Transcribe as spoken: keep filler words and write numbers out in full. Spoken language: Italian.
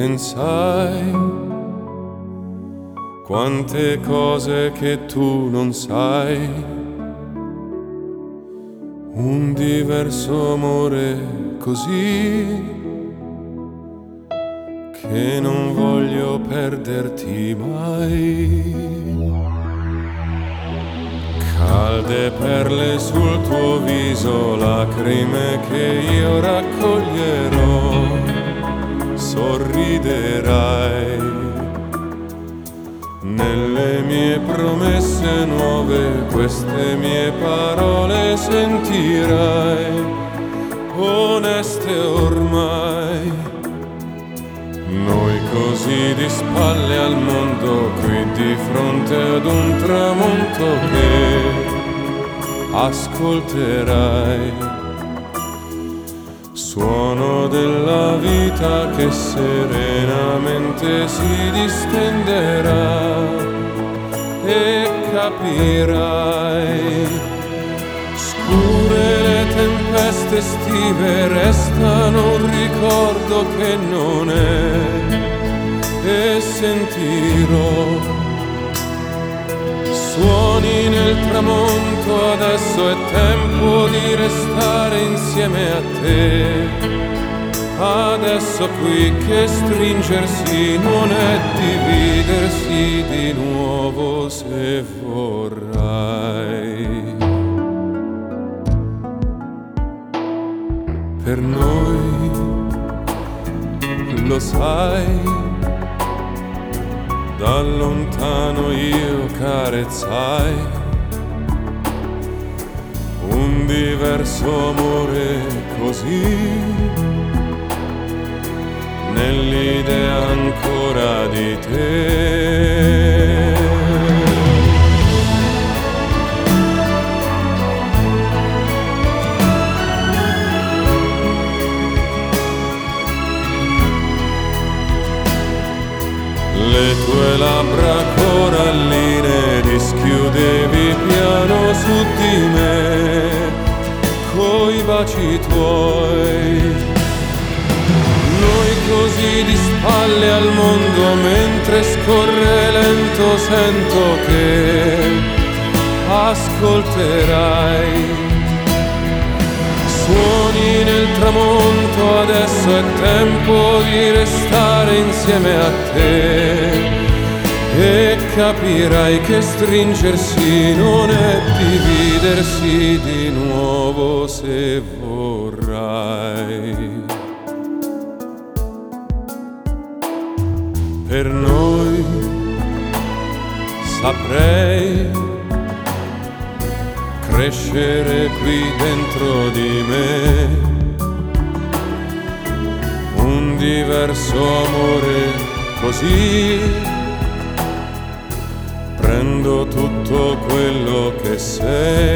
pensai quante cose che tu non sai, un diverso amore così che non voglio perderti mai. Calde perle sul tuo viso, lacrime che io raccoglierò, sorriderai. Nelle mie promesse nuove queste mie parole sentirai, oneste ormai. Noi così di spalle al mondo, qui di fronte ad un tramonto che ascolterai, suono della vita che serenamente si distenderà e capirai. Scure le tempeste estive, restano un ricordo che non è, e sentirò suoni nel tramonto. Adesso è tempo di restare insieme a te. Adesso qui che stringersi non è dividersi di nuovo se vorrai. Per noi, lo sai, da lontano io carezzai un diverso amore così, nell'idea ancora di te. Le tue labbra coralline dischiudevi piano su di me coi baci tuoi. Noi così di spalle al mondo, mentre scorre lento sento che ascolterai. Suoni nel tramonto, adesso è tempo di restare insieme a te, e capirai che stringersi non è dividersi di nuovo se vorrai. Per noi saprei crescere qui dentro di me un diverso amore così. Prendo tutto quello che sei